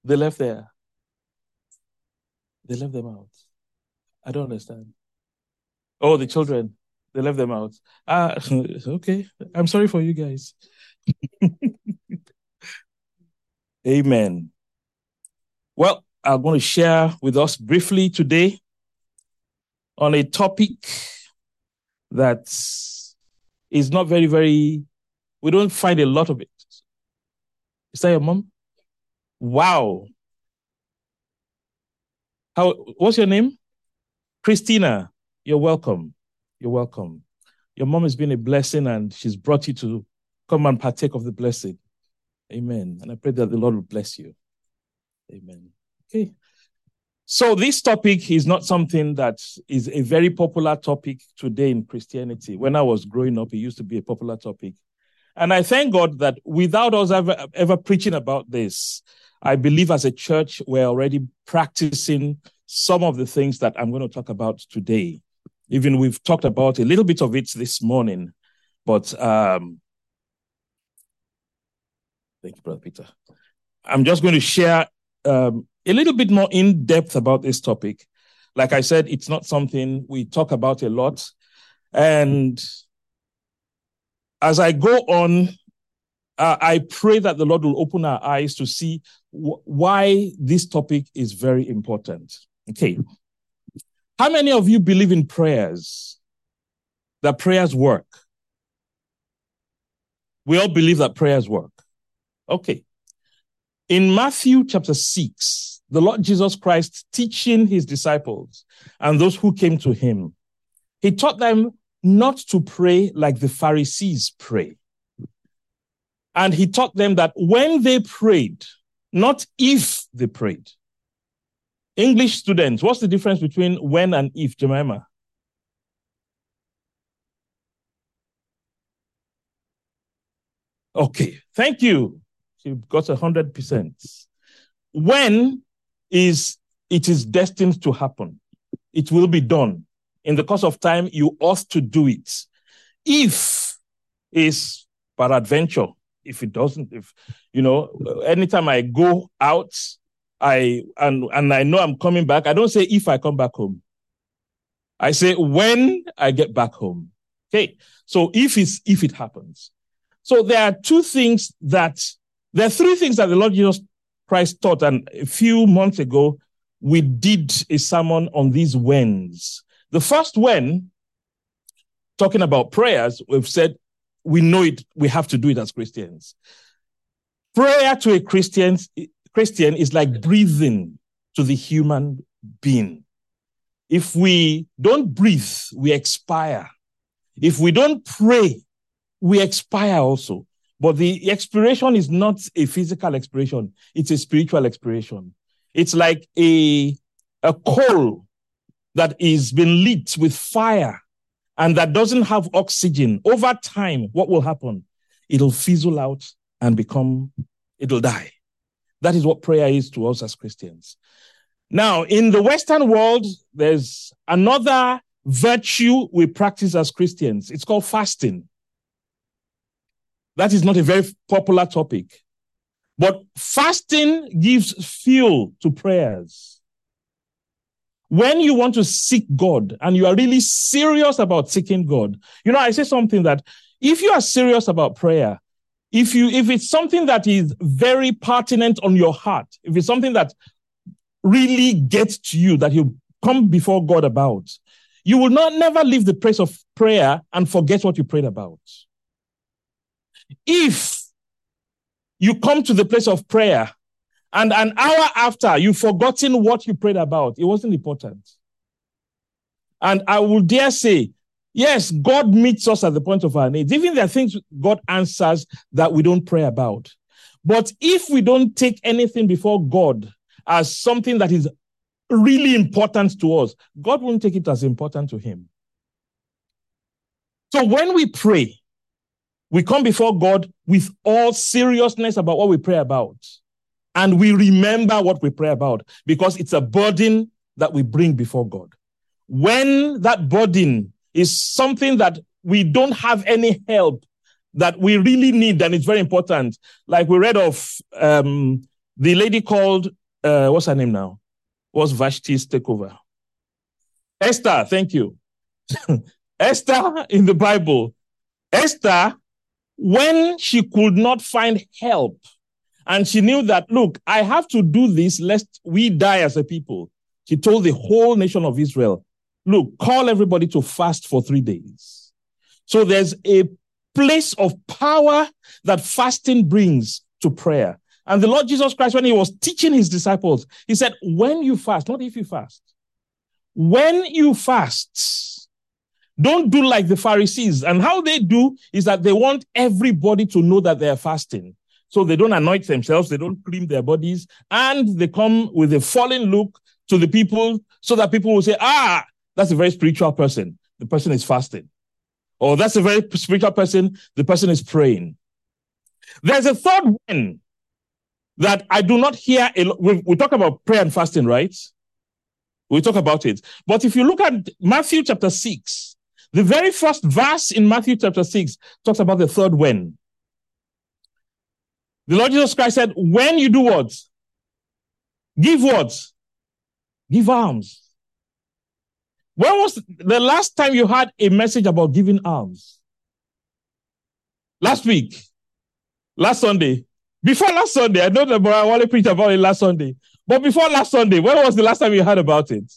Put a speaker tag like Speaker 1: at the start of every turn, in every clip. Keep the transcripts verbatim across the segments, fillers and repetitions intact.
Speaker 1: They left there. They left them out. I don't understand. Oh, the children. They left them out. Ah, okay. I'm sorry for you guys. Amen. Well, I'm going to share with us briefly today on a topic that is not very, very, we don't find a lot of it. Is that your mom? Wow. How? What's your name? Christina. You're welcome. You're welcome. Your mom has been a blessing and she's brought you to come and partake of the blessing. Amen. And I pray that the Lord will bless you. Amen. Okay. So this topic is not something that is a very popular topic today in Christianity. When I was growing up, it used to be a popular topic. And I thank God that without us ever, ever preaching about this, I believe as a church, we're already practicing some of the things that I'm going to talk about today. Even we've talked about a little bit of it this morning, but um, thank you, Brother Peter. I'm just going to share um, a little bit more in depth about this topic. Like I said, it's not something we talk about a lot. And as I go on, uh, I pray that the Lord will open our eyes to see wh- why this topic is very important. Okay. How many of you believe in prayers? That prayers work? We all believe that prayers work. Okay. In Matthew chapter six, the Lord Jesus Christ teaching his disciples and those who came to him, he taught them not to pray like the Pharisees pray. And he taught them that when they prayed, not if they prayed. English students, what's the difference between when and if, Jemima? Okay, thank you. You got one hundred percent. When is it is destined to happen. It will be done. In the course of time, you ought to do it. If is peradventure, if it doesn't, if, you know, anytime I go out, I and, and I know I'm coming back, I don't say if I come back home. I say when I get back home. Okay. So if it's, if it happens. So there are two things that, there are three things that the Lord Jesus Christ taught. And a few months ago, we did a sermon on these whens. The first when, talking about prayers, we've said we know it, we have to do it as Christians. Prayer to a Christian, Christian is like breathing to the human being. If we don't breathe, we expire. If we don't pray, we expire also. But the expiration is not a physical expiration. It's a spiritual expiration. It's like a, a coal that is been lit with fire and that doesn't have oxygen. Over time, what will happen? It'll fizzle out and become, it'll die. That is what prayer is to us as Christians. Now, in the Western world, there's another virtue we practice as Christians. It's called fasting. That is not a very popular topic. But fasting gives fuel to prayers. When you want to seek God and you are really serious about seeking God, you know, I say something that if you are serious about prayer, if you, if it's something that is very pertinent on your heart, if it's something that really gets to you, that you come before God about, you will not never leave the place of prayer and forget what you prayed about. If you come to the place of prayer and an hour after you've forgotten what you prayed about, it wasn't important. And I will dare say, yes, God meets us at the point of our needs. Even there are things God answers that we don't pray about. But if we don't take anything before God as something that is really important to us, God won't take it as important to him. So when we pray, we come before God with all seriousness about what we pray about. And we remember what we pray about because it's a burden that we bring before God. When that burden is something that we don't have any help that we really need, and it's very important. Like we read of um, the lady called uh, what's her name now? What's Vashti's takeover? Esther, thank you. Esther in the Bible. Esther, when she could not find help, and she knew that, look, I have to do this lest we die as a people. She told the whole nation of Israel, look, call everybody to fast for three days. So there's a place of power that fasting brings to prayer. And the Lord Jesus Christ, when he was teaching his disciples, he said, when you fast, not if you fast, when you fast, don't do like the Pharisees. And how they do is that they want everybody to know that they are fasting. So they don't anoint themselves, they don't cream their bodies, and they come with a fallen look to the people so that people will say, ah, that's a very spiritual person. The person is fasting. Or that's a very spiritual person. The person is praying. There's a third one that I do not hear. A lot. We, we talk about prayer and fasting, right? We talk about it. But if you look at Matthew chapter six, the very first verse in Matthew chapter six talks about the third when. The Lord Jesus Christ said, when you do what? Give what? Give alms. When was the last time you had a message about giving alms? Last week? Last Sunday? Before last Sunday? I know that I want to preach about it last Sunday. But before last Sunday, when was the last time you heard about it?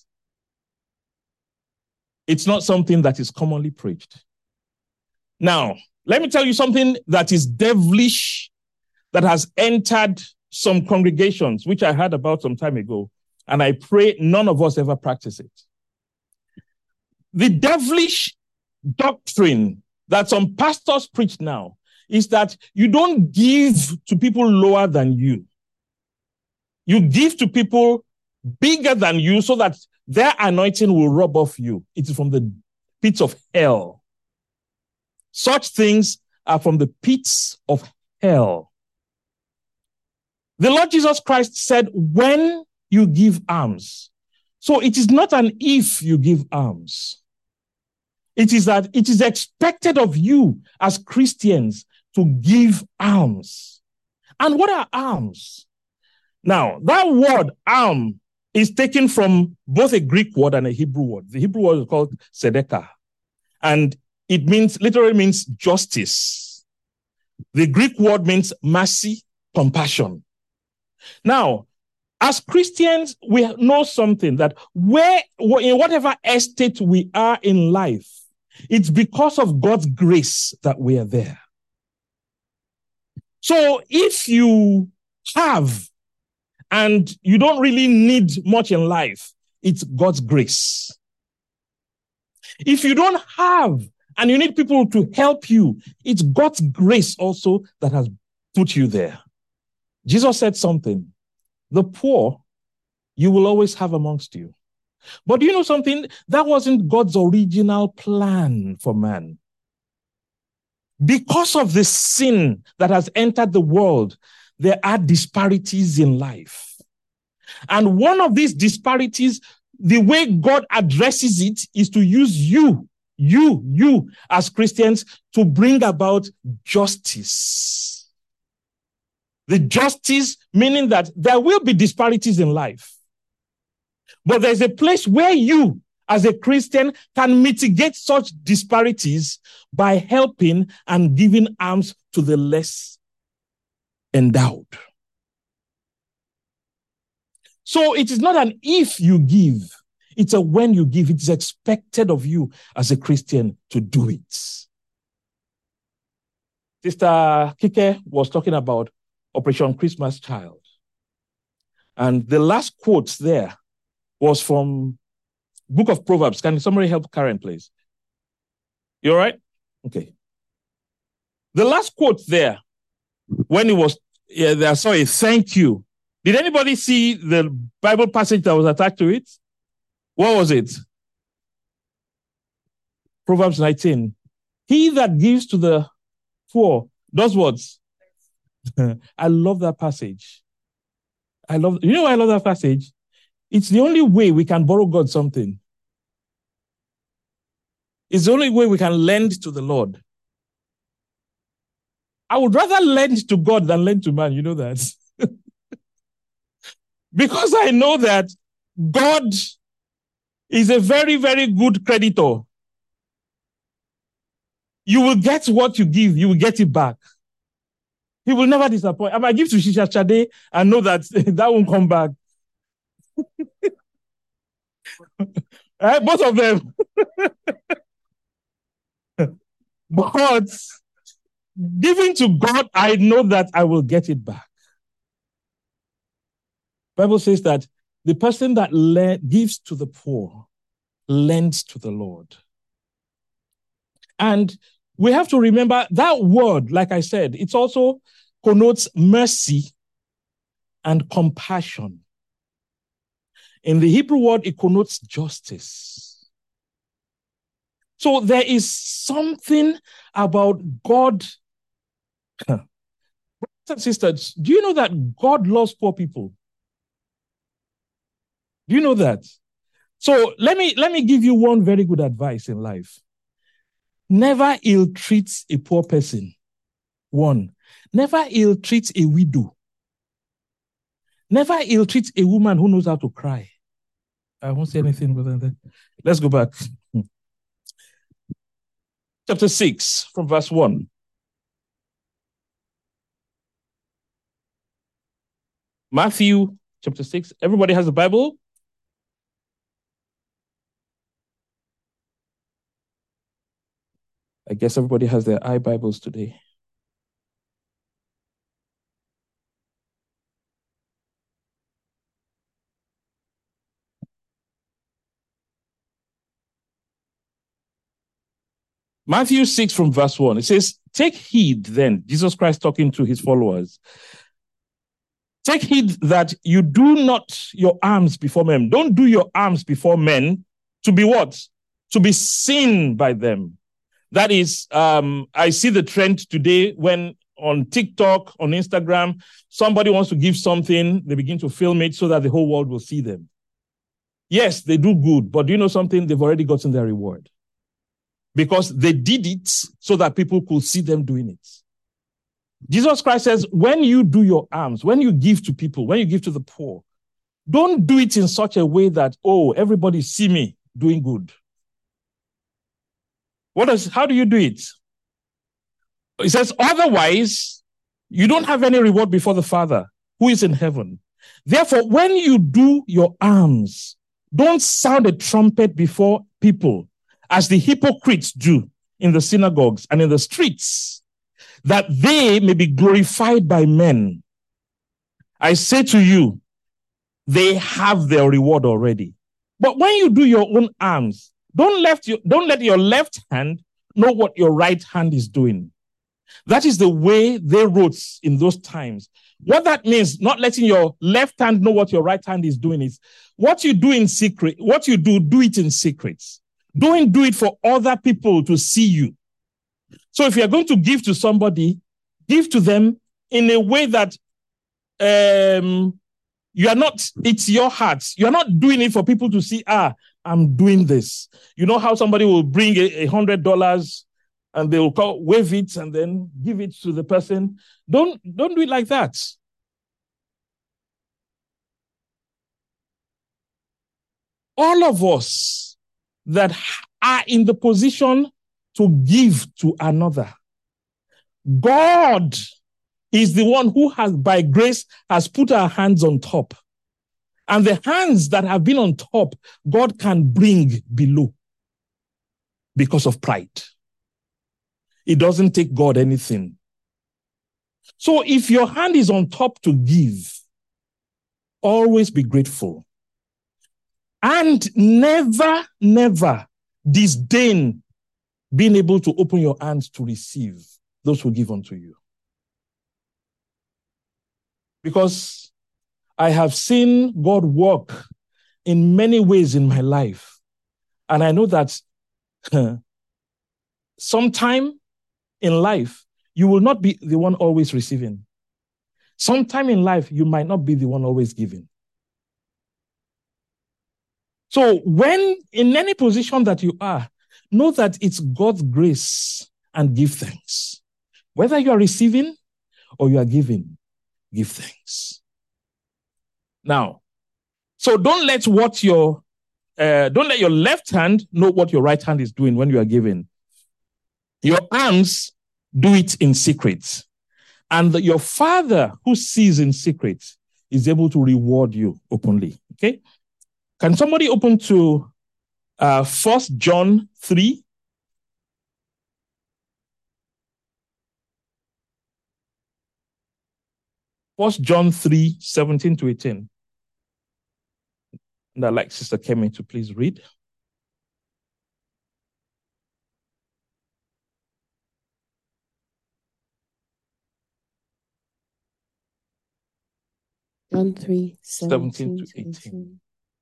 Speaker 1: It's not something that is commonly preached. Now, let me tell you something that is devilish that has entered some congregations, which I heard about some time ago, and I pray none of us ever practice it. The devilish doctrine that some pastors preach now is that you don't give to people lower than you. You give to people bigger than you so that their anointing will rub off you. It is from the pits of hell. Such things are from the pits of hell. The Lord Jesus Christ said, when you give alms. So it is not an if you give alms. It is that it is expected of you as Christians to give alms. And what are alms? Now, that word alm is taken from both a Greek word and a Hebrew word. The Hebrew word is called tzedakah. And it means, literally means justice. The Greek word means mercy, compassion. Now, as Christians, we know something that where, in whatever estate we are in life, it's because of God's grace that we are there. So if you have and you don't really need much in life, it's God's grace. If you don't have and you need people to help you, it's God's grace also that has put you there. Jesus said something, the poor you will always have amongst you. But do you know something? That wasn't God's original plan for man. Because of the sin that has entered the world, there are disparities in life. And one of these disparities, the way God addresses it is to use you, you, you as Christians to bring about justice. The justice meaning that there will be disparities in life. But there's a place where you, as a Christian, can mitigate such disparities by helping and giving alms to the less endowed. So it is not an if you give, it's a when you give. It is expected of you as a Christian to do it. Sister Kike was talking about Operation Christmas Child. And the last quote there was from Book of Proverbs. Can somebody help Karen, please? You all right? Okay. The last quote there, when it was, yeah, there, sorry, thank you. Did anybody see the Bible passage that was attached to it? What was it? Proverbs nineteen. He that gives to the poor does what? I love that passage. I love, you know why I love that passage? It's the only way we can borrow God something. It's the only way we can lend to the Lord. I would rather lend to God than lend to man. You know that. Because I know that God is a very, very good creditor. You will get what you give. You will get it back. He will never disappoint. I might give to Shisha Chade and know that that won't come back. Right? Both of them. But giving to God, I know that I will get it back. Bible says that the person that le- gives to the poor lends to the Lord. And we have to remember that word, like I said, it also connotes mercy and compassion. In the Hebrew word, it connotes justice. So there is something about God. Brothers and sisters, do you know that God loves poor people? Do you know that? So let me, let me give you one very good advice in life. Never ill-treat a poor person. One. Never ill-treat a widow. Never ill-treat a woman who knows how to cry. I won't say anything more than that. Let's go back. Chapter six, from verse one. Matthew chapter six. Everybody has a Bible? I guess everybody has their iBibles today. Matthew six from verse one. It says, take heed then, Jesus Christ talking to his followers. Take heed that you do not your alms before men. Don't do your alms before men to be what? To be seen by them. That is, um, I see the trend today when on TikTok, on Instagram, somebody wants to give something, they begin to film it so that the whole world will see them. Yes, they do good, but do you know something? They've already gotten their reward. Because they did it so that people could see them doing it. Jesus Christ says, when you do your alms, when you give to people, when you give to the poor, don't do it in such a way that, oh, everybody see me doing good. What does, how do you do it? He says, otherwise, you don't have any reward before the Father who is in heaven. Therefore, when you do your alms, don't sound a trumpet before people, as the hypocrites do in the synagogues and in the streets, that they may be glorified by men. I say to you, they have their reward already. But when you do your own alms, don't let your, don't let your left hand know what your right hand is doing. That is the way they wrote in those times. What that means, not letting your left hand know what your right hand is doing, is what you do in secret, what you do, do it in secret. Don't do it for other people to see you. So if you're going to give to somebody, give to them in a way that um, you are not, it's your heart. You're not doing it for people to see, ah, I'm doing this. You know how somebody will bring a, a hundred dollars and they will call, wave it and then give it to the person. Don't, don't do it like that. All of us that are in the position to give to another, God is the one who has, by grace, has put our hands on top. And the hands that have been on top, God can bring below because of pride. It doesn't take God anything. So if your hand is on top to give, always be grateful. And never, never disdain being able to open your hands to receive those who give unto you. Because I have seen God work in many ways in my life. And I know that sometime in life, you will not be the one always receiving. Sometime in life, you might not be the one always giving. So when in any position that you are, know that it's God's grace and give thanks. Whether you are receiving or you are giving, give thanks. Now, So don't let what your uh, don't let your left hand know what your right hand is doing when you are giving. Your arms do it in secret. And your Father who sees in secret is able to reward you openly. Okay? Can somebody open to uh, First John three? First John three, seventeen to eighteen. And I'd like Sister Kemi to please read.
Speaker 2: John three,
Speaker 1: seventeen to eighteen.
Speaker 2: eighteen.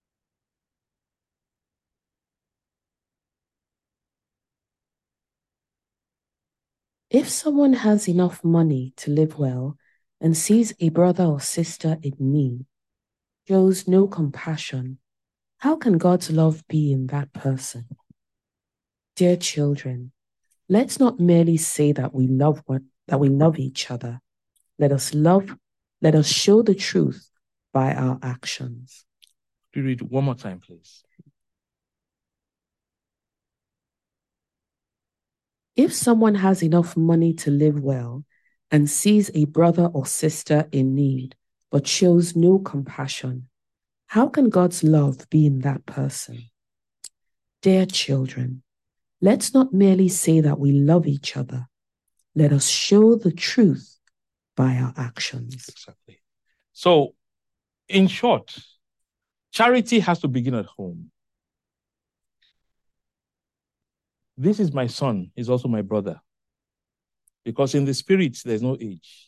Speaker 2: If someone has enough money to live well and sees a brother or sister in need, shows no compassion, how can God's love be in that person? Dear children, let's not merely say that we love one, that we love each other. Let us love, let us show the truth by our actions.
Speaker 1: Could you read one more time, please?
Speaker 2: If someone has enough money to live well and sees a brother or sister in need, but shows no compassion, how can God's love be in that person? Dear children, let's not merely say that we love each other. Let us show the truth by our actions.
Speaker 1: Exactly. So, in short, charity has to begin at home. This is my son, he's also my brother. Because in the spirit, there's no age.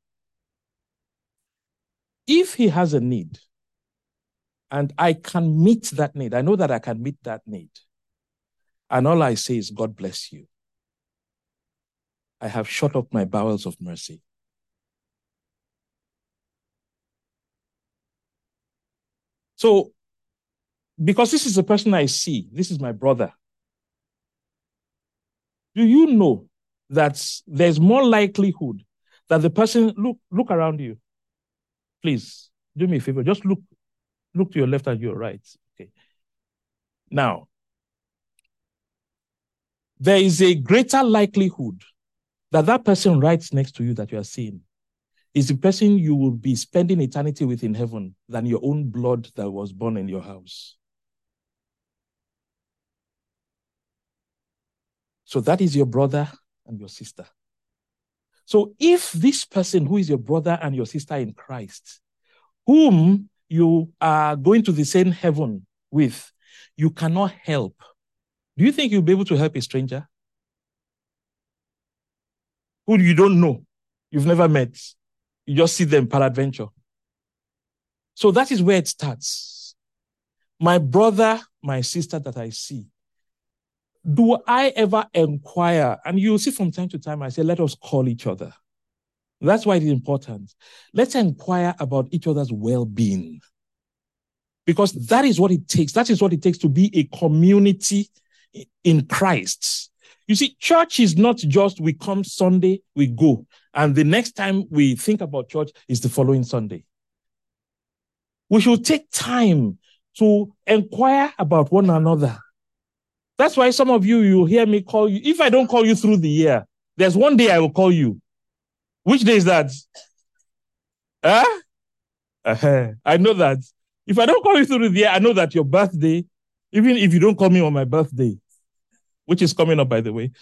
Speaker 1: If he has a need, and I can meet that need, I know that I can meet that need, and all I say is, God bless you. I have shut up my bowels of mercy. So, because this is the person I see, this is my brother, do you know that there's more likelihood that the person, look, look around you. Please, do me a favor, just look, look to your left and your right. Okay. Now, there is a greater likelihood that that person right next to you that you are seeing is the person you will be spending eternity with in heaven than your own blood that was born in your house. So that is your brother and your sister. So if this person who is your brother and your sister in Christ, whom you are going to the same heaven with, you cannot help, do you think you'll be able to help a stranger who you don't know, you've never met, you just see them peradventure? So that is where it starts. My brother, my sister that I see, do I ever inquire? And you'll see from time to time, I say, let us call each other. That's why it is important. Let's inquire about each other's well-being. Because that is what it takes. That is what it takes to be a community in Christ. You see, church is not just we come Sunday, we go, and the next time we think about church is the following Sunday. We should take time to inquire about one another. That's why some of you, you hear me call you. If I don't call you through the year, there's one day I will call you. Which day is that? Huh? Uh-huh. I know that. If I don't call you through the year, I know that your birthday, even if you don't call me on my birthday, which is coming up, by the way.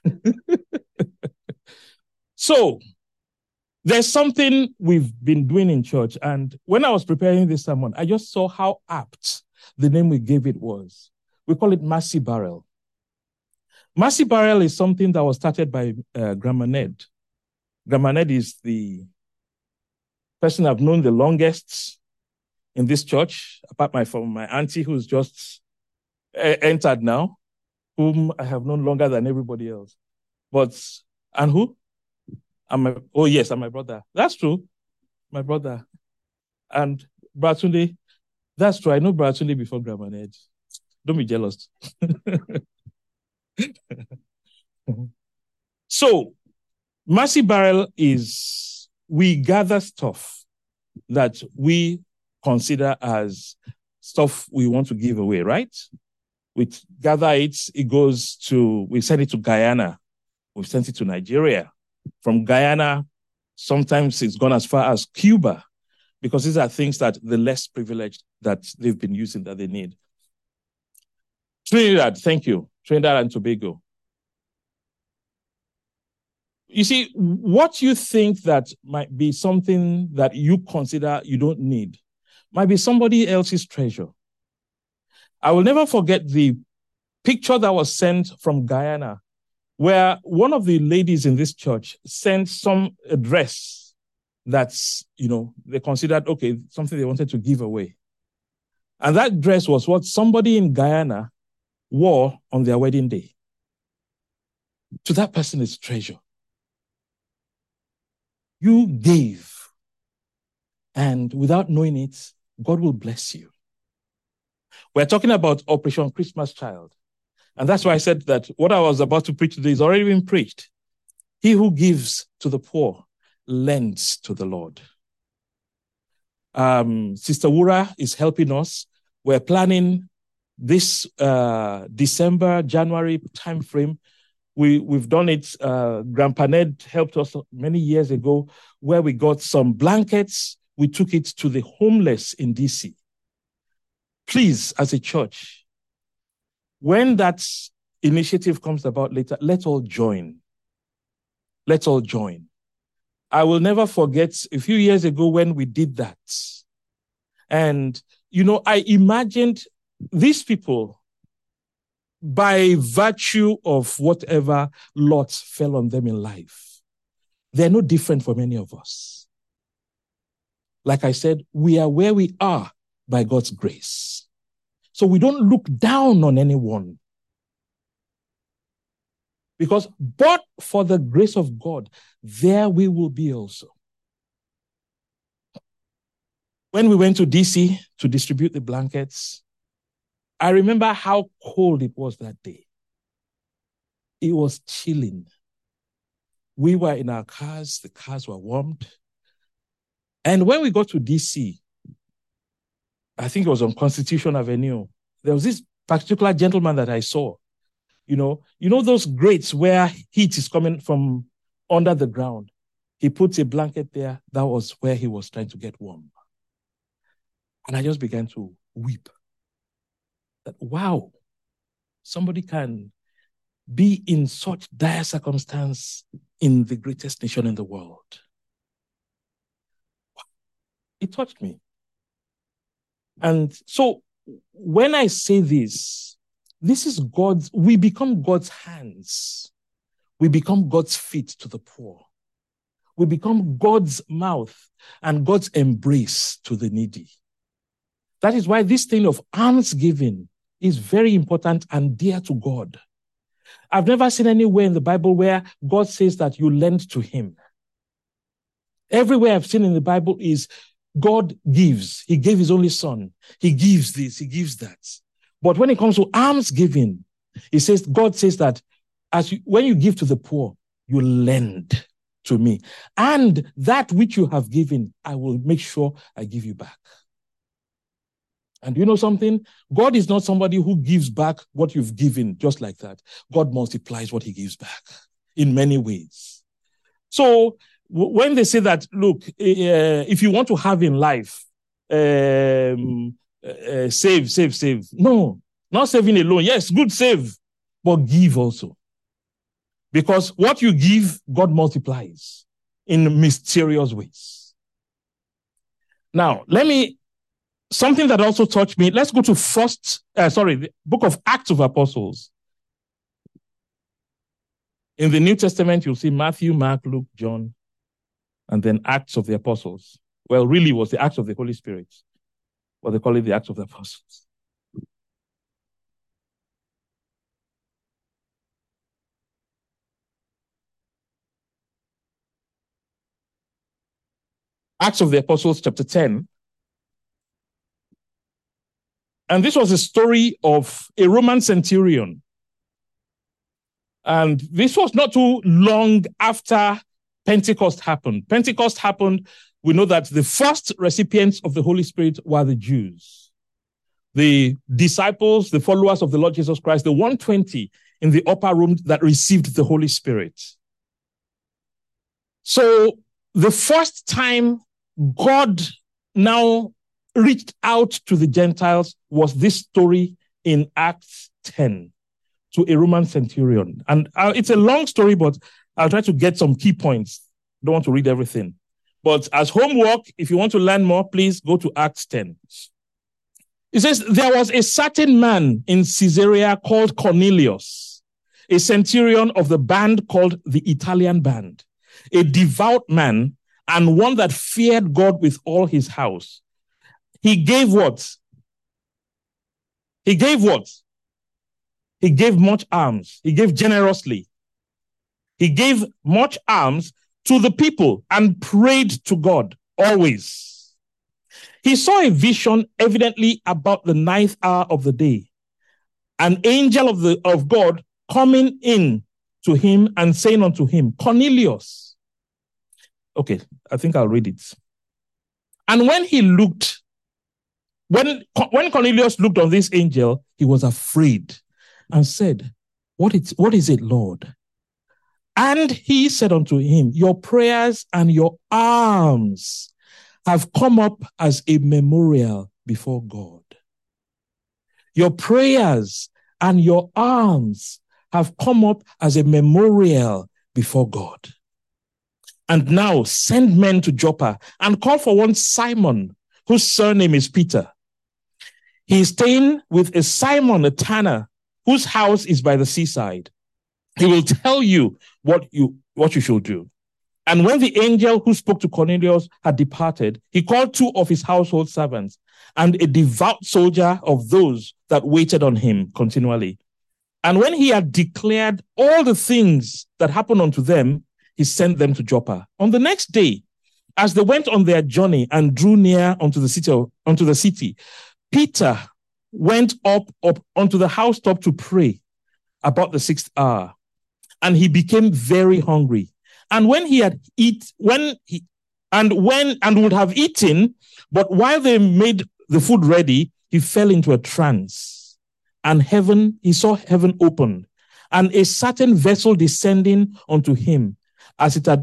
Speaker 1: So, there's something we've been doing in church. And when I was preparing this sermon, I just saw how apt the name we gave it was. We call it Mercy Barrel. Mercy Barrel is something that was started by uh, Grandma Ned. Grandma Ned is the person I've known the longest in this church, apart my, from my auntie who's just uh, entered now, whom I have known longer than everybody else. But, and who? And my, oh yes, and my brother. That's true. My brother. And Bratunde, that's true. I know Bratunde before Grandma Ned. Don't be jealous. So, Mercy Barrel is, we gather stuff that we consider as stuff we want to give away, right? We gather it, it goes to, we send it to Guyana. We've sent it to Nigeria. From Guyana, sometimes it's gone as far as Cuba, because these are things that the less privileged that they've been using that they need. Trinidad, thank you. Trinidad and Tobago. You see, what you think that might be something that you consider you don't need might be somebody else's treasure. I will never forget the picture that was sent from Guyana, where one of the ladies in this church sent some a dress that's, you know, they considered, okay, something they wanted to give away. And that dress was what somebody in Guyana wore on their wedding day. To that person, it's treasure. You gave, and without knowing it, God will bless you. We're talking about Operation Christmas Child. And that's why I said that what I was about to preach today is already been preached. He who gives to the poor lends to the Lord. Um, Sister Wura is helping us. We're planning this uh, December, January timeframe. We, we've done it. Uh, Grandpa Ned helped us many years ago, where we got some blankets. We took it to the homeless in D C. Please, as a church, when that initiative comes about later, let's all join. Let's all join. I will never forget a few years ago when we did that. And, you know, I imagined these people, by virtue of whatever lot fell on them in life, they're no different from any of us. Like I said, we are where we are by God's grace. So we don't look down on anyone. Because, but for the grace of God, there we will be also. When we went to D C to distribute the blankets, I remember how cold it was that day. It was chilling. We were in our cars, the cars were warmed. And when we got to D C, I think it was on Constitution Avenue, there was this particular gentleman that I saw. You know, you know those grates where heat is coming from under the ground. He puts a blanket there. That was where he was trying to get warm. And I just began to weep. That, wow, somebody can be in such dire circumstance in the greatest nation in the world. It touched me. And so when I say this, this is God's, we become God's hands. We become God's feet to the poor. We become God's mouth and God's embrace to the needy. That is why this thing of almsgiving is very important and dear to God. I've never seen anywhere in the Bible where God says that you lend to him. Everywhere I've seen in the Bible is God gives. He gave his only son. He gives this, he gives that. But when it comes to almsgiving, he says, God says that as you, when you give to the poor, you lend to me. And that which you have given, I will make sure I give you back. And you know something? God is not somebody who gives back what you've given just like that. God multiplies what he gives back in many ways. So w- when they say that, look, uh, if you want to have in life, um, uh, save, save, save. No, not saving alone. Yes, good save, but give also. Because what you give, God multiplies in mysterious ways. Now, let me, something that also touched me, let's go to first, uh, sorry, the book of Acts of Apostles. In the New Testament, you'll see Matthew, Mark, Luke, John, and then Acts of the Apostles. Well, really it was the Acts of the Holy Spirit. But they call it the Acts of the Apostles. Acts of the Apostles, chapter ten. And this was a story of a Roman centurion. And this was not too long after Pentecost happened. Pentecost happened, we know that the first recipients of the Holy Spirit were the Jews. the disciples, the followers of the Lord Jesus Christ, the one hundred twenty in the upper room that received the Holy Spirit. So the first time God now reached out to the Gentiles was this story in Acts ten to a Roman centurion. And uh, it's a long story, but I'll try to get some key points. I don't want to read everything. But as homework, if you want to learn more, please go to Acts ten. It says, there was a certain man in Caesarea called Cornelius, a centurion of the band called the Italian band, a devout man and one that feared God with all his house. He gave what? He gave what? He gave much alms. He gave generously. He gave much alms to the people and prayed to God always. He saw a vision evidently about the ninth hour of the day. An angel of the of God coming in to him and saying unto him, Cornelius. Okay, I think I'll read it. And when he looked, when, when Cornelius looked on this angel, he was afraid and said, What is, what is it, Lord? And he said unto him, Your prayers and your alms have come up as a memorial before God. Your prayers and your alms have come up as a memorial before God. And now send men to Joppa and call for one Simon, whose surname is Peter. He is staying with a Simon, a tanner, whose house is by the seaside. He will tell you what you what you should do. And when the angel who spoke to Cornelius had departed, he called two of his household servants and a devout soldier of those that waited on him continually. And when he had declared all the things that happened unto them, he sent them to Joppa. On the next day, as they went on their journey and drew near unto the city, unto the city, Peter went up, up onto the housetop to pray about the sixth hour. And he became very hungry. And when he had eat, when he, and when, and would have eaten, but while they made the food ready, he fell into a trance. And heaven, he saw heaven opened, and a certain vessel descending unto him, as it had,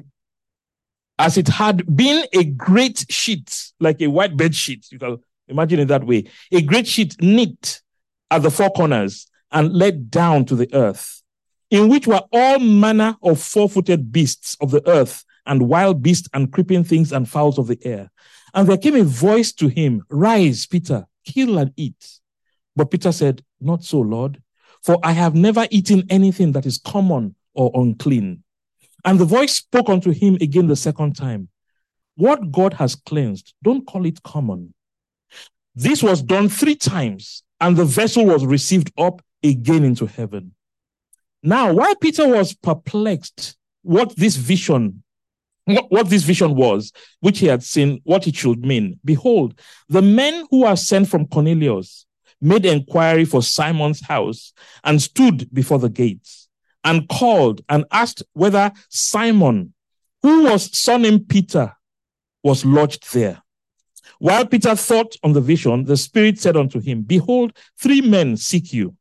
Speaker 1: as it had been a great sheet, like a white bed sheet. You can imagine it that way. A great sheet knit at the four corners and let down to the earth, in which were all manner of four-footed beasts of the earth, and wild beasts, and creeping things, and fowls of the air. And there came a voice to him, Rise, Peter, kill and eat. But Peter said, Not so, Lord, for I have never eaten anything that is common or unclean. And the voice spoke unto him again the second time, What God has cleansed, don't call it common. This was done three times, and the vessel was received up again into heaven. Now, while Peter was perplexed what this vision, what, what this vision was, which he had seen, what it should mean, behold, the men who are sent from Cornelius made inquiry for Simon's house and stood before the gates and called and asked whether Simon, who was surnamed Peter, was lodged there. While Peter thought on the vision, the Spirit said unto him, Behold, three men seek you.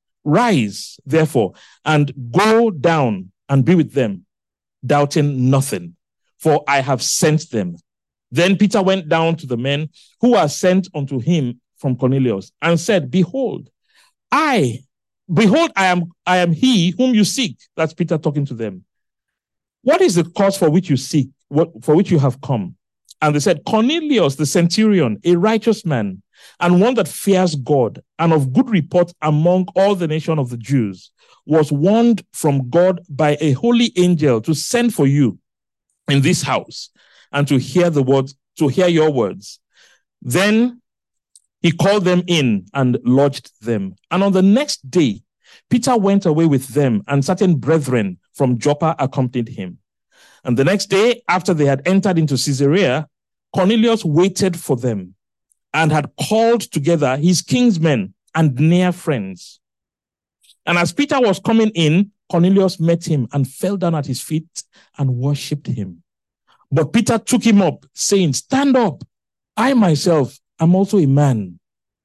Speaker 1: Rise, therefore, and go down and be with them, doubting nothing, for I have sent them. Then Peter went down to the men who were sent unto him from Cornelius and said, Behold, I, behold, I am, I am he whom you seek. That's Peter talking to them. What is the cause for which you seek, what, for which you have come? And they said, Cornelius, the centurion, a righteous man, and one that fears God, and of good report among all the nation of the Jews, was warned from God by a holy angel to send for you in this house, and to hear the words, to hear your words. Then he called them in and lodged them. And on the next day, Peter went away with them, and certain brethren from Joppa accompanied him. And the next day, after they had entered into Caesarea, Cornelius waited for them and had called together his kinsmen and near friends. And as Peter was coming in, Cornelius met him and fell down at his feet and worshipped him. But Peter took him up, saying, Stand up, I myself am also a man.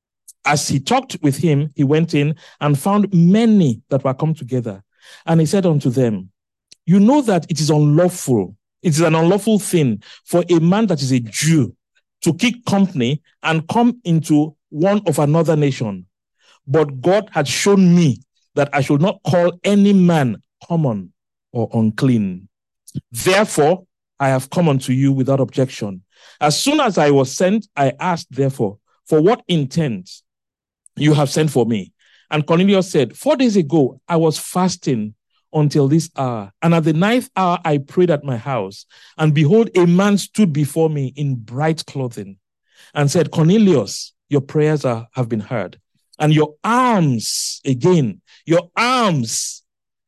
Speaker 1: As he talked with him, he went in and found many that were come together. And he said unto them, you know that it is unlawful, it is an unlawful thing for a man that is a Jew to keep company and come into one of another nation. But God had shown me that I should not call any man common or unclean. Therefore, I have come unto you without objection. As soon as I was sent, I asked, therefore, for what intent you have sent for me? And Cornelius said, four days ago, I was fasting until this hour. And at the ninth hour, I prayed at my house. And behold, a man stood before me in bright clothing and said, Cornelius, your prayers are, have been heard. And your alms, again, your alms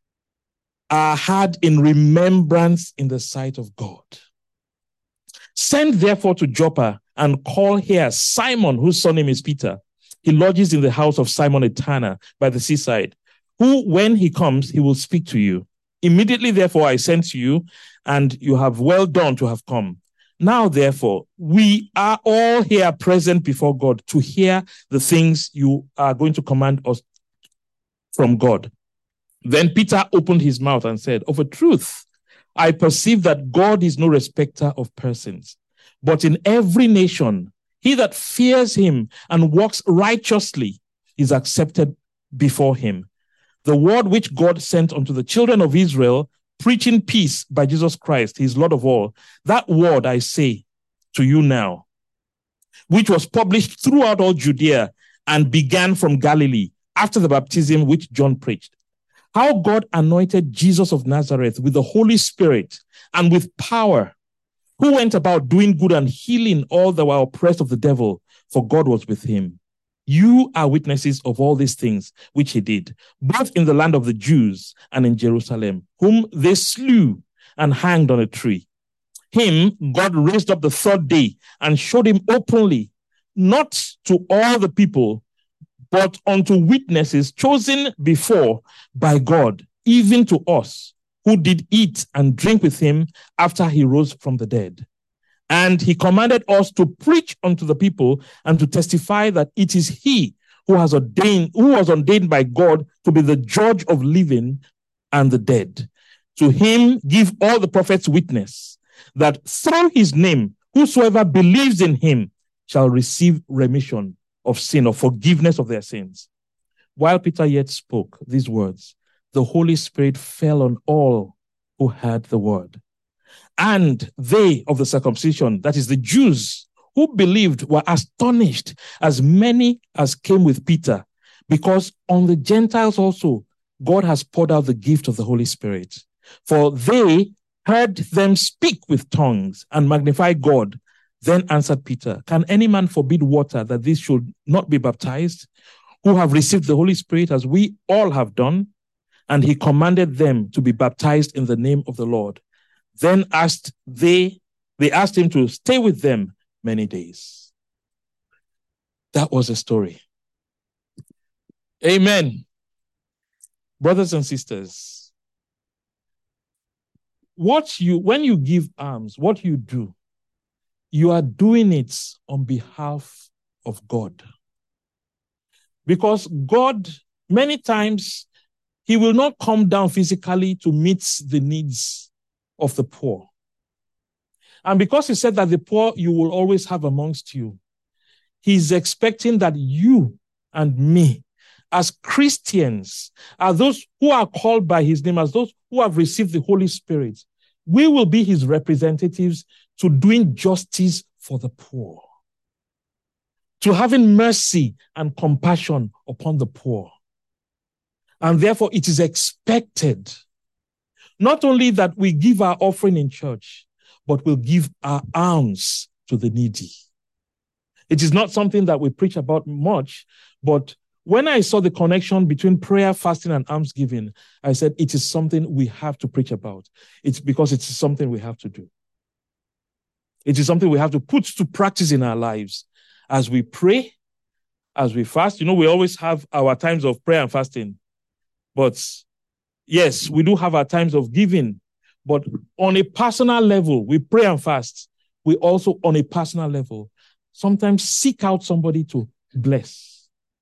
Speaker 1: are had in remembrance in the sight of God. Send therefore to Joppa and call here Simon, whose surname is Peter. He lodges in the house of Simon a tanner by the seaside, who, when he comes, he will speak to you. Immediately, therefore, I sent to you, and you have well done to have come. Now, therefore, we are all here present before God to hear the things you are going to command us from God. Then Peter opened his mouth and said, of a truth, I perceive that God is no respecter of persons, but in every nation, he that fears him and walks righteously is accepted before him. The word which God sent unto the children of Israel, preaching peace by Jesus Christ, his Lord of all, that word I say to you now, which was published throughout all Judea and began from Galilee after the baptism which John preached. How God anointed Jesus of Nazareth with the Holy Spirit and with power, who went about doing good and healing all that were oppressed of the devil, for God was with him. You are witnesses of all these things which he did, both in the land of the Jews and in Jerusalem, whom they slew and hanged on a tree. Him God raised up the third day and showed him openly, not to all the people, but unto witnesses chosen before by God, even to us, who did eat and drink with him after he rose from the dead. And he commanded us to preach unto the people and to testify that it is he who has ordained, who was ordained by God to be the judge of living and the dead. To him give all the prophets witness that through his name, whosoever believes in him shall receive remission of sin or forgiveness of their sins. While Peter yet spoke these words, the Holy Spirit fell on all who heard the word. And they of the circumcision, that is the Jews who believed, were astonished, as many as came with Peter, because on the Gentiles also God has poured out the gift of the Holy Spirit. For they heard them speak with tongues and magnify God. Then answered Peter, can any man forbid water that this should not be baptized, who have received the Holy Spirit as we all have done? And he commanded them to be baptized in the name of the Lord. Then asked they, they asked him to stay with them many days. That was a story. Amen. Brothers and sisters, what you, when you give alms, what you do, you are doing it on behalf of God. Because God, many times, he will not come down physically to meet the needs of the poor. And because he said that the poor you will always have amongst you, he's expecting that you and me, as Christians, as those who are called by his name, as those who have received the Holy Spirit, we will be his representatives to doing justice for the poor, to having mercy and compassion upon the poor. And therefore, it is expected not only that we give our offering in church, but we'll give our alms to the needy. It is not something that we preach about much, but when I saw the connection between prayer, fasting, and almsgiving, I said it is something we have to preach about. It's because it's something we have to do. It is something we have to put to practice in our lives. As we pray, as we fast, you know, we always have our times of prayer and fasting. But yes, we do have our times of giving. But on a personal level, we pray and fast. We also, on a personal level, sometimes seek out somebody to bless.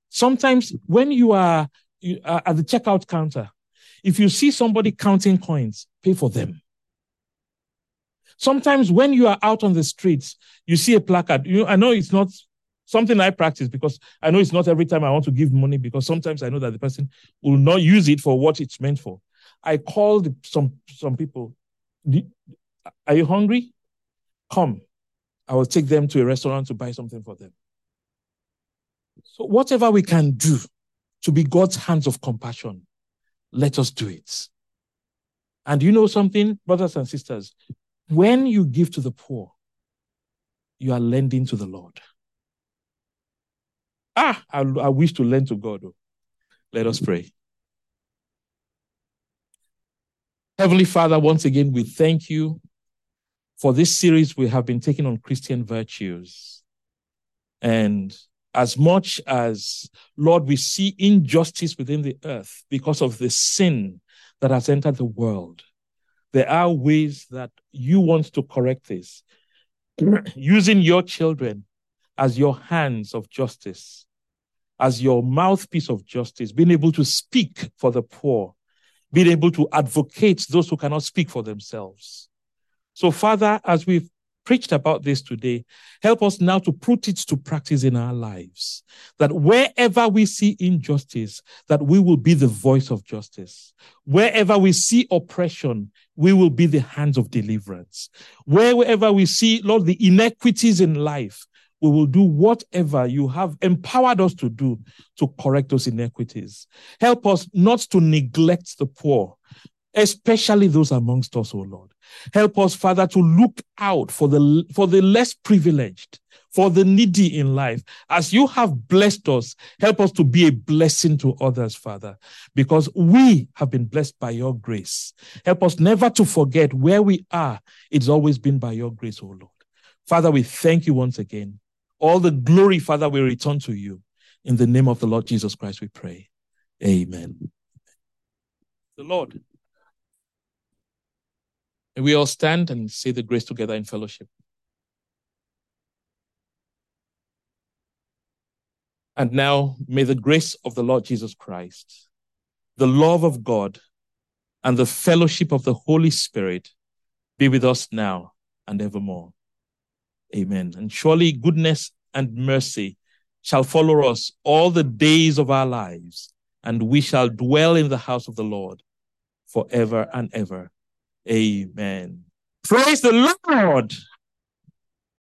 Speaker 1: Sometimes when you are, you are at the checkout counter, if you see somebody counting coins, pay for them. Sometimes when you are out on the streets, you see a placard. You, I know it's not something I practice because I know it's not every time I want to give money, because sometimes I know that the person will not use it for what it's meant for. I called some, some people. Are you hungry? Come. I will take them to a restaurant to buy something for them. So whatever we can do to be God's hands of compassion, let us do it. And you know something, brothers and sisters? When you give to the poor, you are lending to the Lord. Ah, I, I wish to lend to God. Let us pray. Heavenly Father, once again, we thank you for this series we have been taking on Christian virtues. And as much as, Lord, we see injustice within the earth because of the sin that has entered the world, there are ways that you want to correct this, using your children as your hands of justice, as your mouthpiece of justice, being able to speak for the poor, being able to advocate those who cannot speak for themselves. So, Father, as we've preached about this today, help us now to put it to practice in our lives, that wherever we see injustice, that we will be the voice of justice. Wherever we see oppression, we will be the hands of deliverance. Wherever we see, Lord, the inequities in life, we will do whatever you have empowered us to do to correct those inequities. Help us not to neglect the poor, especially those amongst us, O Lord. Help us, Father, to look out for the, for the less privileged, for the needy in life. As you have blessed us, help us to be a blessing to others, Father, because we have been blessed by your grace. Help us never to forget where we are. It's always been by your grace, O Lord. Father, we thank you once again. All the glory, Father, we return to you. In the name of the Lord Jesus Christ, we pray. Amen. The Lord. May we all stand and say the grace together in fellowship. And now, may the grace of the Lord Jesus Christ, the love of God, and the fellowship of the Holy Spirit be with us now and evermore. Amen. And surely goodness and mercy shall follow us all the days of our lives, and we shall dwell in the house of the Lord forever and ever. Amen. Praise the Lord.